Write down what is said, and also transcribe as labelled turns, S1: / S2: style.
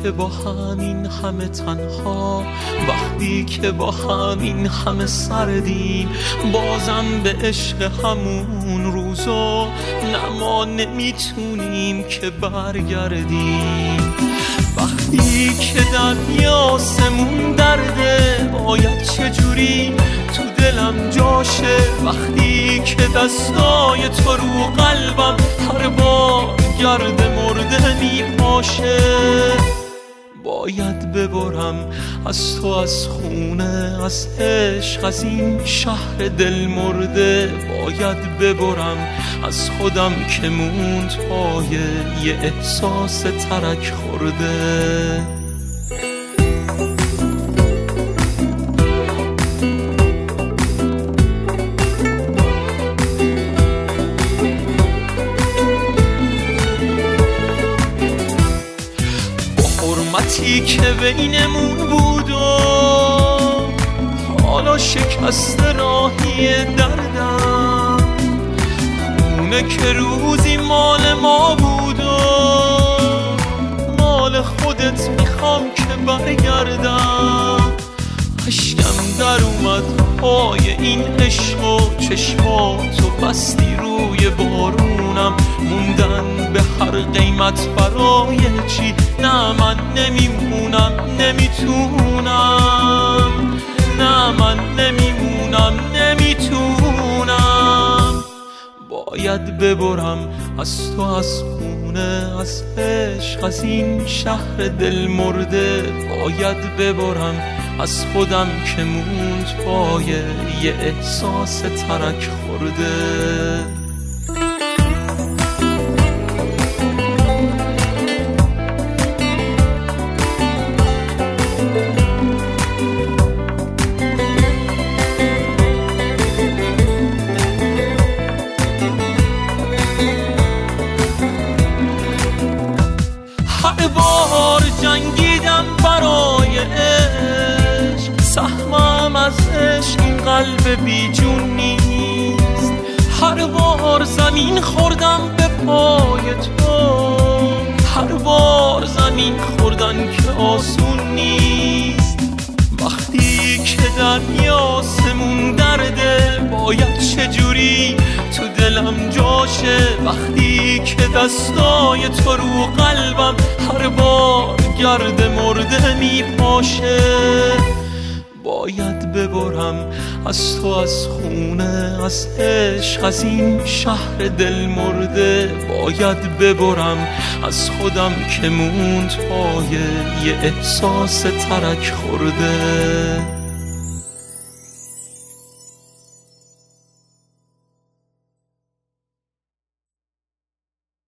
S1: که با همین همه تنها، وقتی که با همین همه سردیم، بازم به عشق همون روزا نه ما نمیتونیم که برگردیم. وقتی که دریاسمون درده، باید چجوری تو دلم جاشه؟ وقتی که دستای تو رو قلبم هر بار گرد مرده میپاشه، باید ببرم از تو، از خونه، از عشق، از این شهر دل مرده. باید ببرم از خودم که موند پای یه احساس ترک خورده. حرمتی که بینمون بود و حالا شکست راهی دردم، خونه که روزی مال ما بود و مال خودت میخوام که برگردم. اشکم در اومد پای این عشق و چشماتو بستی روی بارونم، موندن به هر قیمت برای چی؟ نه من نمیمونم، نمیتونم، نه من نمیمونم، نمیتونم. باید ببرم از تو، از خونه، از عشق، از این شهر دل مرده. باید ببرم از خودم که موند پای یه احساس ترک خورده. هر بار جنگیدم برای عشق، سهمم از عشق این قلب بیجون نیست. هر بار زمین خوردم به پای تو، هر بار زمین خوردن که آسون نیست. وقتی که دریاسمون درده، باید چجوری تو دلم جاشه؟ وقتی که دستای تو رو قلبم هر بار گرد مرده میپاشه، باید ببرم از تو، از خونه، از عشق، از این شهر دل مرده. باید ببرم از خودم که موند پای یه احساس ترک خورده.